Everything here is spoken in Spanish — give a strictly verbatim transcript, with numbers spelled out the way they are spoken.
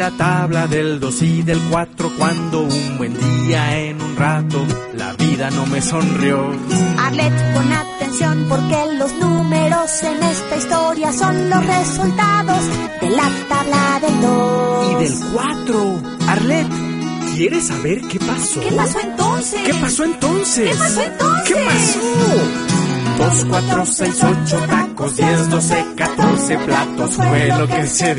la tabla del dos y del cuatro, cuando un buen día en un rato la vida no me sonrió. Arlet, pon atención porque los números en esta historia son los resultados de la tabla del dos. Y del cuatro. Arlet, ¿quieres saber qué pasó? ¿Qué pasó entonces? ¿Qué pasó entonces? ¿Qué pasó entonces? ¿Qué pasó? Dos, cuatro, seis, ocho tacos, diez, doce, catorce platos fue lo que se